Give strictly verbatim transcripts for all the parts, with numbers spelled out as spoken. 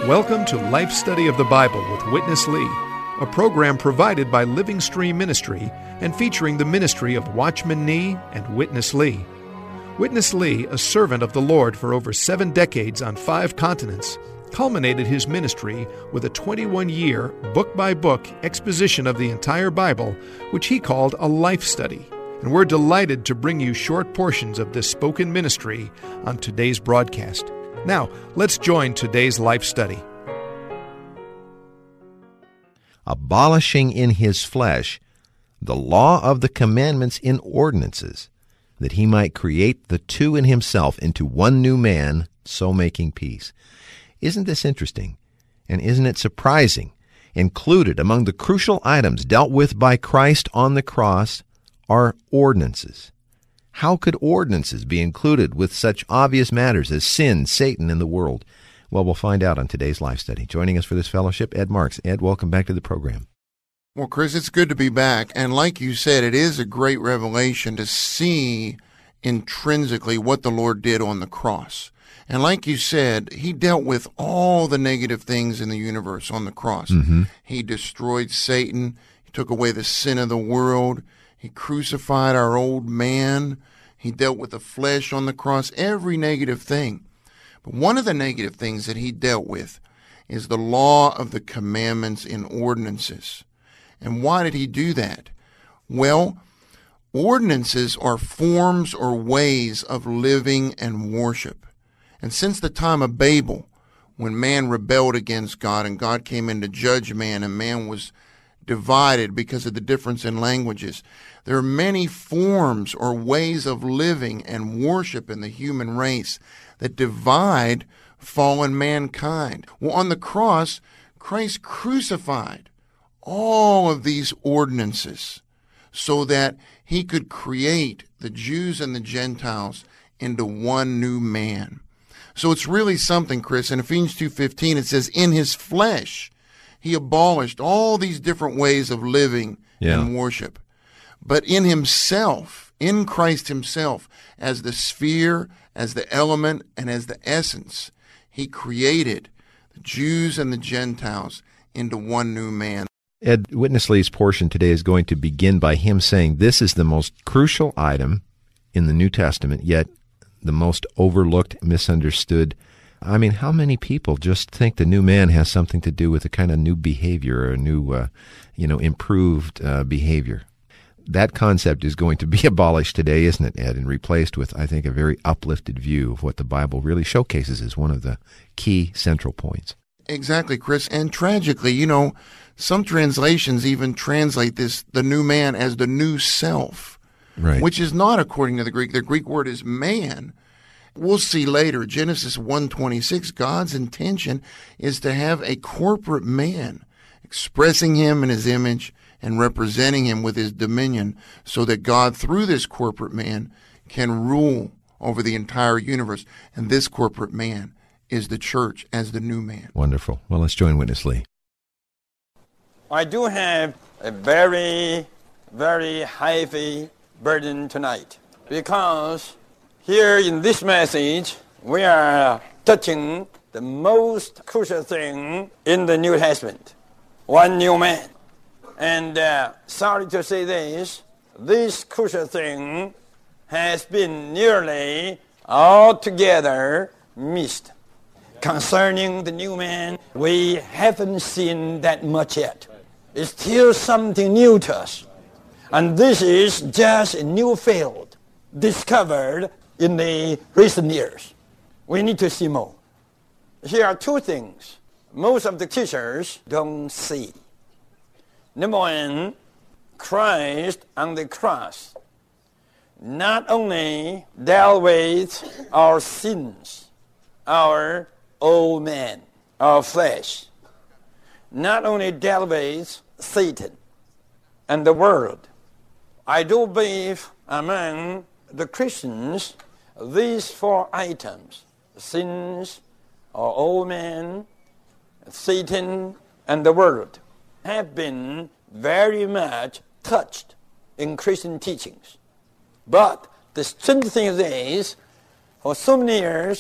Welcome to Life Study of the Bible with Witness Lee, a program provided by Living Stream Ministry and featuring the ministry of Watchman Nee and Witness Lee. Witness Lee, a servant of the Lord for over seven decades on five continents, culminated his ministry with a twenty-one-year, book-by-book exposition of the entire Bible, which he called a life study. And we're delighted to bring you short portions of this spoken ministry on today's broadcast. Now, let's join today's life study. Abolishing in his flesh the law of the commandments in ordinances, that he might create the two in himself into one new man, so making peace. Isn't this interesting? And isn't it surprising? Included among the crucial items dealt with by Christ on the cross are ordinances. How could ordinances be included with such obvious matters as sin, Satan, and the world? Well, we'll find out on today's Life Study. Joining us for this fellowship, Ed Marks. Ed, welcome back to the program. Well, Chris, it's good to be back. And like you said, it is a great revelation to see intrinsically what the Lord did on the cross. And like you said, he dealt with all the negative things in the universe on the cross. Mm-hmm. He destroyed Satan. He took away the sin of the world. He crucified our old man. He dealt with the flesh on the cross, every negative thing. But one of the negative things that he dealt with is the law of the commandments in ordinances. And why did he do that? Well, ordinances are forms or ways of living and worship. And since the time of Babel, when man rebelled against God and God came in to judge man and man was divided because of the difference in languages, there are many forms or ways of living and worship in the human race that divide fallen mankind. Well, on the cross, Christ crucified all of these ordinances so that he could create the Jews and the Gentiles into one new man. So it's really something, Chris. In Ephesians two fifteen, it says, in his flesh, he abolished all these different ways of living yeah. and worship. But in himself, in Christ himself, as the sphere, as the element, and as the essence, he created the Jews and the Gentiles into one new man. Ed, Witness Lee's portion today is going to begin by him saying this is the most crucial item in the New Testament, yet the most overlooked, misunderstood. I mean, how many people just think the new man has something to do with a kind of new behavior or a new, uh, you know, improved uh, behavior? That concept is going to be abolished today, isn't it, Ed, and replaced with, I think, a very uplifted view of what the Bible really showcases as one of the key central points. Exactly, Chris. And tragically, you know, some translations even translate this, the new man, as the new self, right, which is not according to the Greek. The Greek word is man. We'll see later, Genesis one twenty-six, God's intention is to have a corporate man expressing him in his image and representing him with his dominion so that God, through this corporate man, can rule over the entire universe. And this corporate man is the church as the new man. Wonderful. Well, let's join Witness Lee. I do have a very, very heavy burden tonight because here in this message, we are touching the most crucial thing in the New Testament, one new man. And uh, sorry to say this, this crucial thing has been nearly altogether missed. Concerning the new man, we haven't seen that much yet. It's still something new to us. And this is just a new field discovered in the recent years. We need to see more. Here are two things most of the teachers don't see. Number one, Christ on the cross not only dealt with our sins, our old man, our flesh, not only dealt with Satan and the world. I do believe among the Christians, these four items, sins, our old man, Satan, and the world, have been very much touched in Christian teachings. But the strange thing is, for so many years,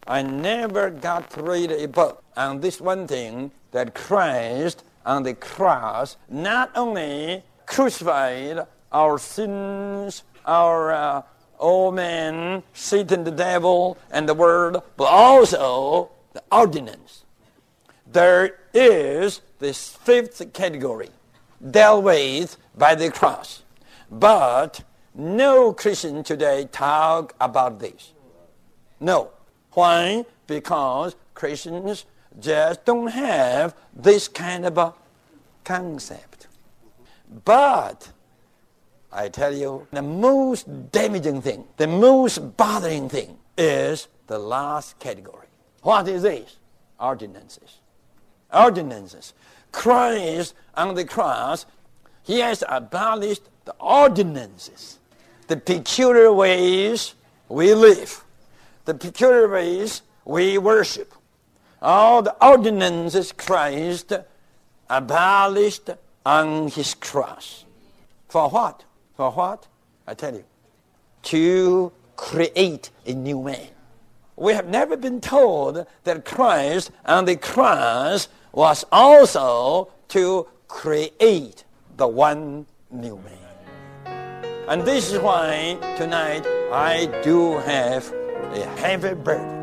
I never got to read a book on this one thing, that Christ on the cross not only crucified our sins, our uh, old man, Satan, the devil, and the world, but also the ordinance. There is this fifth category dealt with by the cross. But no Christian today talk about this. No. Why? Because Christians just don't have this kind of a concept. But I tell you, the most damaging thing, the most bothering thing is the last category. What is this? Ordinances. Ordinances. Christ on the cross, he has abolished the ordinances, the peculiar ways we live, the peculiar ways we worship. All the ordinances Christ abolished on his cross. For what? For what? I tell you, to create a new man. We have never been told that Christ on the cross was also to create the one new man. And this is why tonight I do have a heavy burden.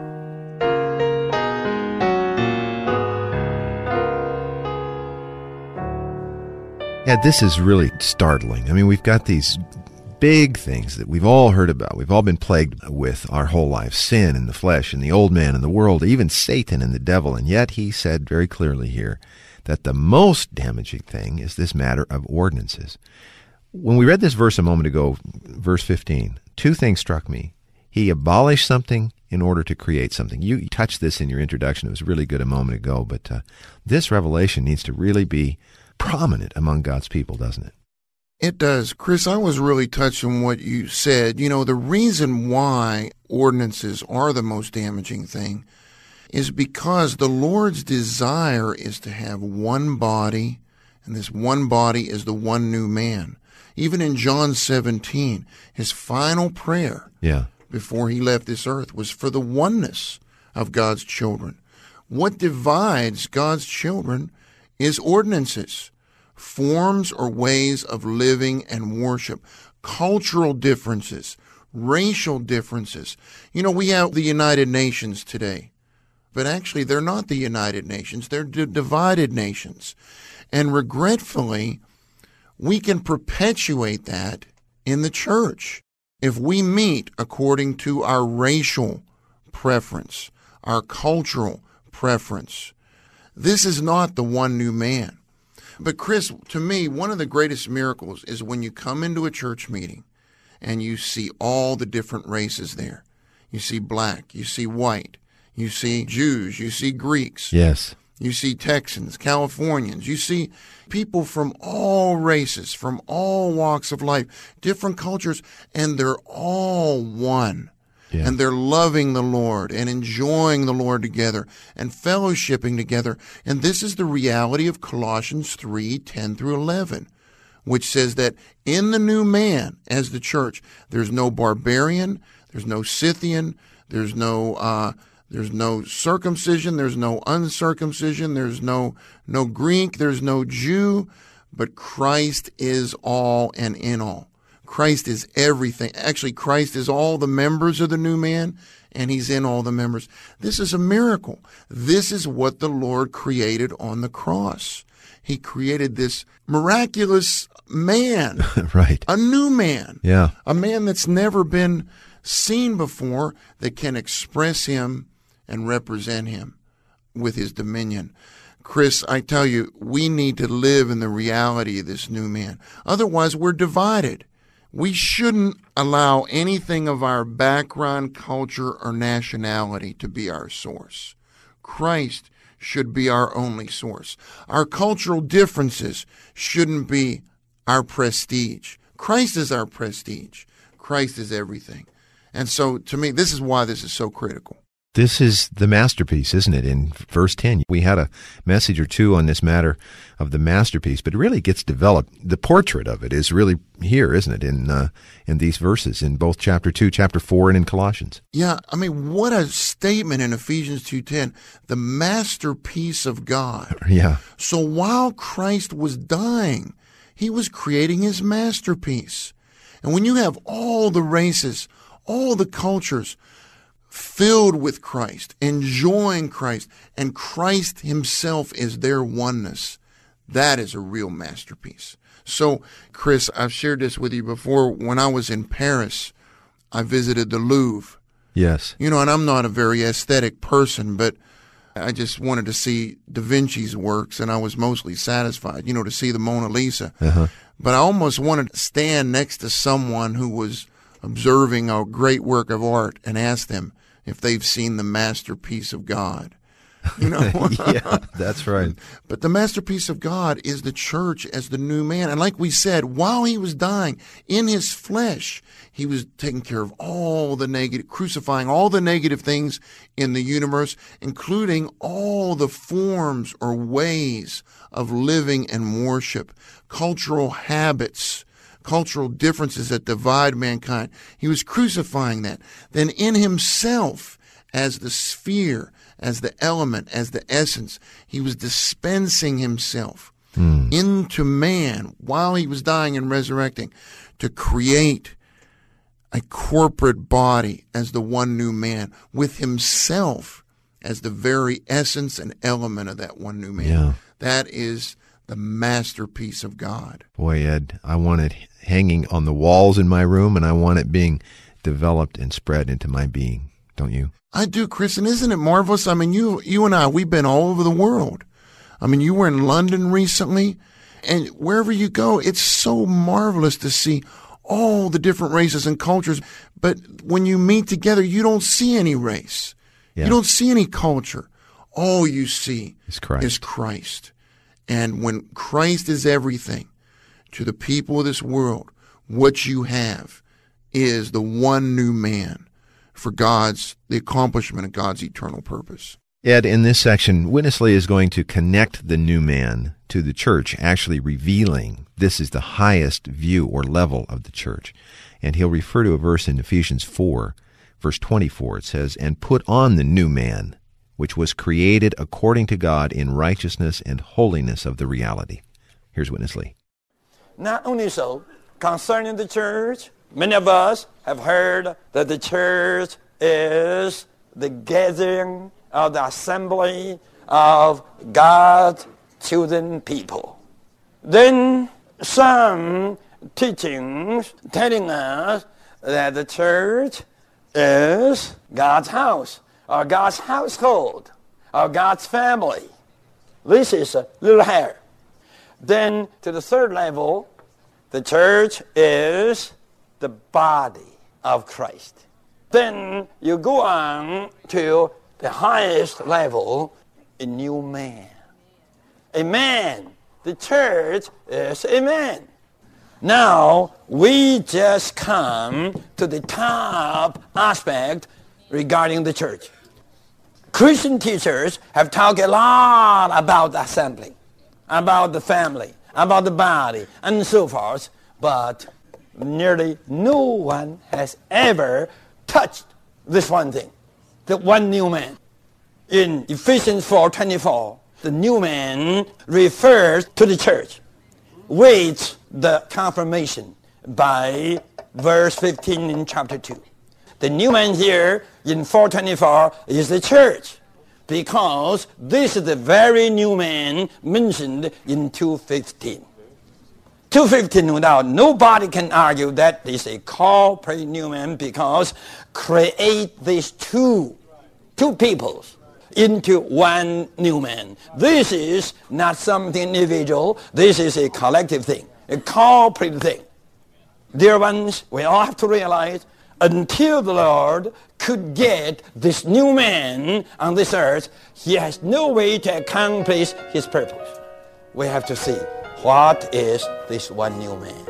Yeah, this is really startling. I mean, we've got these big things that we've all heard about. We've all been plagued with our whole life. Sin and the flesh and the old man and the world, even Satan and the devil. And yet he said very clearly here that the most damaging thing is this matter of ordinances. When we read this verse a moment ago, verse fifteen, two things struck me. He abolished something in order to create something. You touched this in your introduction. It was really good a moment ago. But uh, this revelation needs to really be prominent among God's people, doesn't it? It does. Chris, I was really touched on what you said. You know, the reason why ordinances are the most damaging thing is because the Lord's desire is to have one body, and this one body is the one new man. Even in John seventeen, his final prayer yeah. before he left this earth was for the oneness of God's children. What divides God's children is ordinances, forms or ways of living and worship, cultural differences, racial differences. You know, we have the United Nations today, but actually they're not the United Nations. They're d- divided nations. And regretfully, we can perpetuate that in the church if we meet according to our racial preference, our cultural preference. This is not the one new man. But Chris, to me, one of the greatest miracles is when you come into a church meeting and you see all the different races there. You see black, you see white, you see Jews, you see Greeks. Yes. You see Texans, Californians. You see people from all races, from all walks of life, different cultures, and they're all one. Yeah. And they're loving the Lord and enjoying the Lord together and fellowshipping together. And this is the reality of Colossians three, ten through eleven, which says that in the new man, as the church, there's no barbarian, there's no Scythian, there's no uh, there's no circumcision, there's no uncircumcision, there's no no Greek, there's no Jew, but Christ is all and in all. Christ is everything. Actually, Christ is all the members of the new man, and he's in all the members. This is a miracle. This is what the Lord created on the cross. He created this miraculous man. Right. A new man. Yeah. A man that's never been seen before that can express him and represent him with his dominion. Chris, I tell you, we need to live in the reality of this new man. Otherwise, we're divided. We shouldn't allow anything of our background, culture, or nationality to be our source. Christ should be our only source. Our cultural differences shouldn't be our prestige. Christ is our prestige. Christ is everything. And so, to me, this is why this is so critical. This is the masterpiece, isn't it? In verse ten, we had a message or two on this matter of the masterpiece, but it really gets developed. The portrait of it is really here, isn't it, in uh, in these verses, in both chapter two, chapter four, and in Colossians. Yeah, I mean, what a statement in Ephesians two ten, the masterpiece of God. Yeah. So while Christ was dying, he was creating his masterpiece. And when you have all the races, all the cultures filled with Christ, enjoying Christ, and Christ himself is their oneness, that is a real masterpiece. So, Chris, I've shared this with you before. When I was in Paris, I visited the Louvre. Yes. You know, and I'm not a very aesthetic person, but I just wanted to see Da Vinci's works, and I was mostly satisfied, you know, to see the Mona Lisa. Uh-huh. But I almost wanted to stand next to someone who was observing a great work of art and ask them if they've seen the masterpiece of God. You know? Yeah, that's right. But the masterpiece of God is the church as the new man. And like we said, while he was dying in his flesh, he was taking care of all the negative, crucifying all the negative things in the universe, including all the forms or ways of living and worship, cultural habits, cultural differences that divide mankind. He was crucifying that. Then in himself, as the sphere, as the element, as the essence, he was dispensing himself mm. into man while he was dying and resurrecting to create a corporate body as the one new man, with himself as the very essence and element of that one new man. Yeah. That is the masterpiece of God. Boy, Ed, I want it hanging on the walls in my room, and I want it being developed and spread into my being. Don't you? I do, Chris, and isn't it marvelous? I mean, you you and I, we've been all over the world. I mean, you were in London recently, and wherever you go, it's so marvelous to see all the different races and cultures. But when you meet together, you don't see any race. Yeah. You don't see any culture. All you see is Christ. is Christ. And when Christ is everything to the people of this world, what you have is the one new man for God's, the accomplishment of God's eternal purpose. Ed, in this section, Witness Lee is going to connect the new man to the church, actually revealing this is the highest view or level of the church. And he'll refer to a verse in Ephesians four, verse twenty-four. It says, "And put on the new man, which was created according to God in righteousness and holiness of the reality." Here's Witness Lee. Not only so, concerning the church, many of us have heard that the church is the gathering of the assembly of God's chosen people. Then some teachings telling us that the church is God's house, or God's household, or God's family. This is a little higher. Then to the third level, the church is the body of Christ. Then you go on to the highest level, a new man. A man. The church is a man. Now, we just come to the top aspect regarding the church. Christian teachers have talked a lot about the assembly, about the family, about the body, and so forth, but nearly no one has ever touched this one thing, the one new man. In Ephesians four twenty-four, the new man refers to the church, waits the confirmation by verse fifteen in chapter two. The new man here in four twenty-four is the church, because this is the very new man mentioned in two fifteen. two fifteen, no doubt, nobody can argue that is a corporate new man, because create these two, two peoples into one new man. This is not something individual. This is a collective thing, a corporate thing. Dear ones, we all have to realize, until the Lord could get this new man on this earth, he has no way to accomplish his purpose. We have to see, what is this one new man?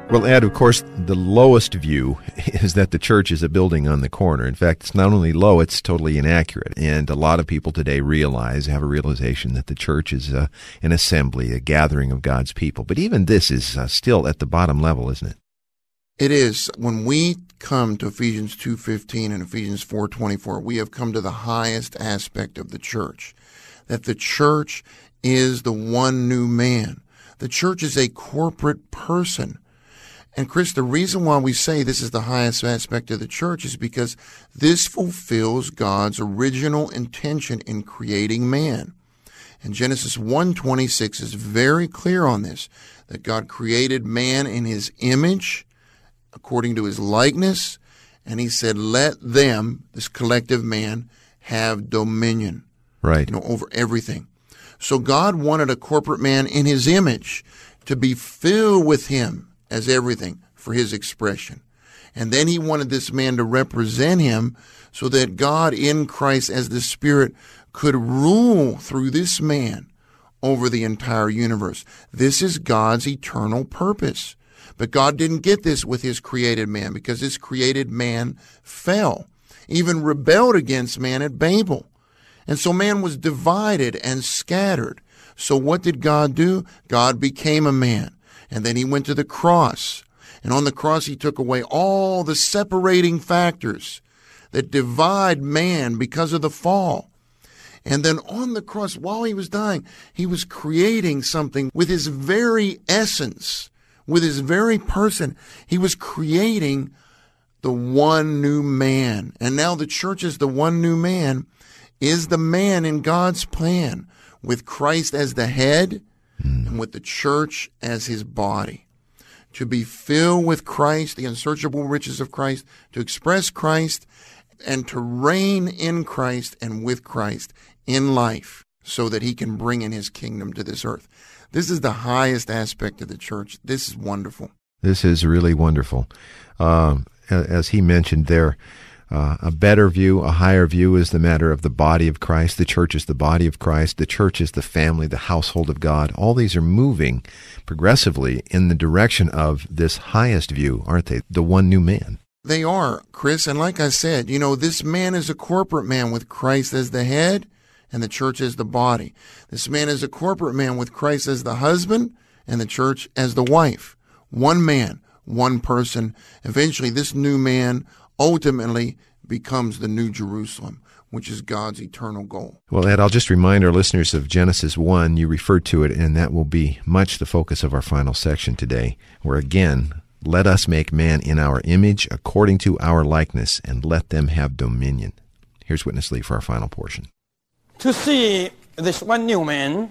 Well, Ed, of course, the lowest view is that the church is a building on the corner. In fact, it's not only low, it's totally inaccurate. And a lot of people today realize, have a realization that the church is uh, an assembly, a gathering of God's people. But even this is uh, still at the bottom level, isn't it? It is. When we come to Ephesians two fifteen and Ephesians four twenty-four, we have come to the highest aspect of the church, that the church is the one new man. The church is a corporate person. And Chris, the reason why we say this is the highest aspect of the church is because this fulfills God's original intention in creating man. And Genesis one twenty-six is very clear on this, that God created man in his image, according to his likeness, and he said, let them, this collective man, have dominion. Right. You know, over everything. So God wanted a corporate man in his image to be filled with him as everything for his expression. And then he wanted this man to represent him so that God in Christ as the Spirit could rule through this man over the entire universe. This is God's eternal purpose. But God didn't get this with his created man, because his created man fell, even rebelled against man at Babel. And so man was divided and scattered. So what did God do? God became a man. And then he went to the cross. And on the cross, he took away all the separating factors that divide man because of the fall. And then on the cross, while he was dying, he was creating something with his very essence, with his very person. He was creating the one new man. And now the church is the one new man, is the man in God's plan, with Christ as the head and with the church as his body. To be filled with Christ, the unsearchable riches of Christ, to express Christ, and to reign in Christ and with Christ in life, so that he can bring in his kingdom to this earth. This is the highest aspect of the church. This is wonderful. This is really wonderful. Uh, as he mentioned there, Uh, a better view, a higher view is the matter of the body of Christ. The church is the body of Christ. The church is the family, the household of God. All these are moving progressively in the direction of this highest view, aren't they? The one new man. They are, Chris. And like I said, you know, this man is a corporate man with Christ as the head and the church as the body. This man is a corporate man with Christ as the husband and the church as the wife. One man, one person. Eventually, this new man ultimately becomes the New Jerusalem, which is God's eternal goal. Well, Ed, I'll just remind our listeners of Genesis one. You referred to it, and that will be much the focus of our final section today, where again, let us make man in our image according to our likeness, and let them have dominion. Here's Witness Lee for our final portion. To see this one new man,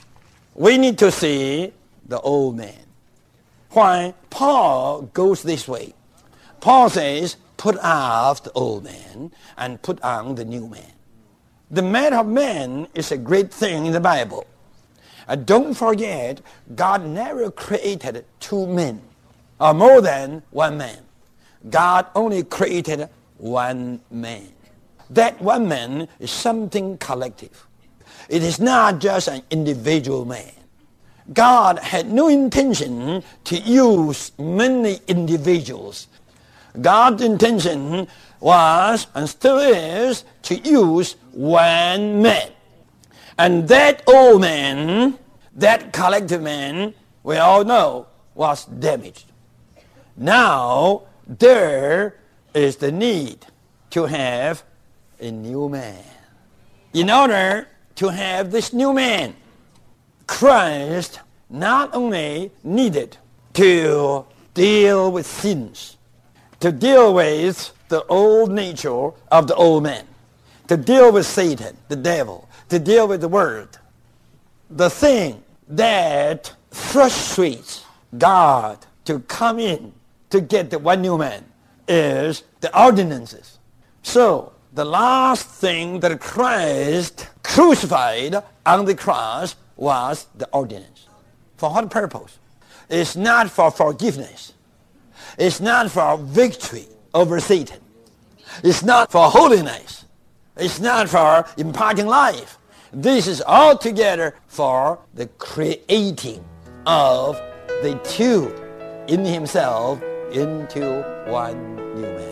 we need to see the old man. Why Paul goes this way. Paul says, put off the old man and put on the new man. The matter of man is a great thing in the Bible. And don't forget, God never created two men or more than one man. God only created one man. That one man is something collective. It is not just an individual man. God had no intention to use many individuals. God's intention was and still is to use one man. And that old man, that collective man, we all know, was damaged. Now there is the need to have a new man. In order to have this new man, Christ not only needed to deal with sins, to deal with the old nature of the old man, to deal with Satan, the devil, to deal with the world. The thing that frustrates God to come in to get the one new man is the ordinances. So the last thing that Christ crucified on the cross was the ordinance. For what purpose? It's not for forgiveness. It's not for victory over Satan. It's not for holiness. It's not for imparting life. This is altogether for the creating of the two in himself into one new man.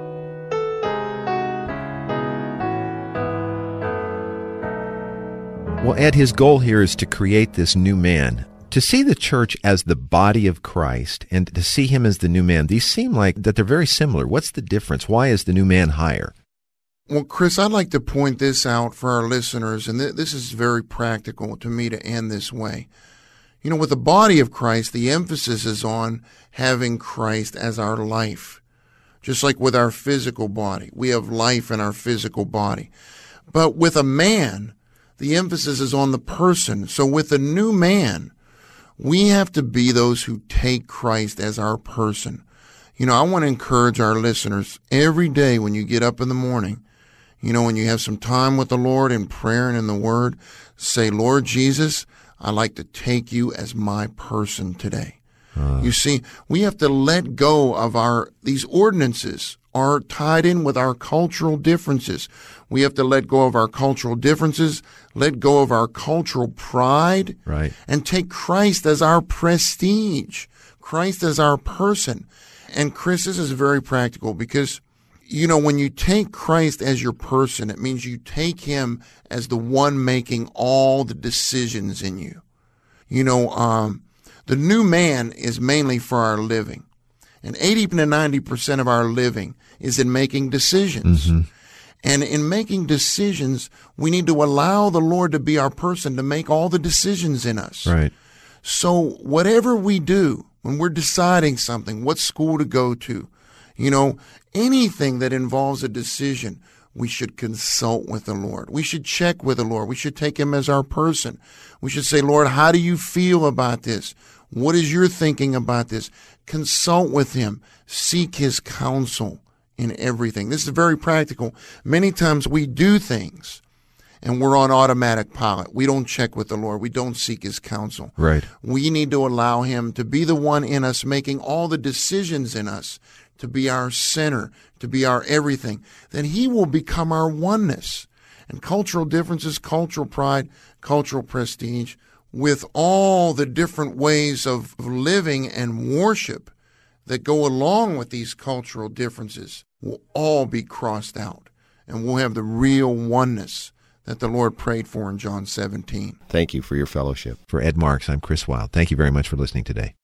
Well, Ed, his goal here is to create this new man. To see the church as the body of Christ and to see him as the new man, these seem like that they're very similar. What's the difference? Why is the new man higher? Well, Chris, I'd like to point this out for our listeners, and th- this is very practical to me to end this way. You know, with the body of Christ, the emphasis is on having Christ as our life. Just like with our physical body, we have life in our physical body. But with a man, the emphasis is on the person. So with the new man, we have to be those who take Christ as our person. You know, I want to encourage our listeners every day when you get up in the morning, you know, when you have some time with the Lord in prayer and in the Word, say, Lord Jesus, I'd like to take you as my person today. Uh. You see, we have to let go of our, these ordinances are tied in with our cultural differences. We have to let go of our cultural differences, let go of our cultural pride, right, and take Christ as our prestige, Christ as our person. And Chris, this is very practical because, you know, when you take Christ as your person, it means you take him as the one making all the decisions in you. You know, um, the new man is mainly for our living. And eighty to ninety percent of our living is in making decisions. Mm-hmm. And in making decisions, we need to allow the Lord to be our person to make all the decisions in us. Right. So whatever we do, when we're deciding something, what school to go to, you know, anything that involves a decision, we should consult with the Lord. We should check with the Lord. We should take him as our person. We should say, Lord, how do you feel about this? What is your thinking about this? Consult with him. Seek his counsel in everything. This is very practical. Many times we do things and we're on automatic pilot. We don't check with the Lord. We don't seek his counsel. Right. We need to allow him to be the one in us making all the decisions in us, to be our center, to be our everything. Then he will become our oneness. And cultural differences, cultural pride, cultural prestige, with all the different ways of living and worship that go along with these cultural differences will all be crossed out. And we'll have the real oneness that the Lord prayed for in John seventeen. Thank you for your fellowship. For Ed Marks, I'm Chris Wilde. Thank you very much for listening today.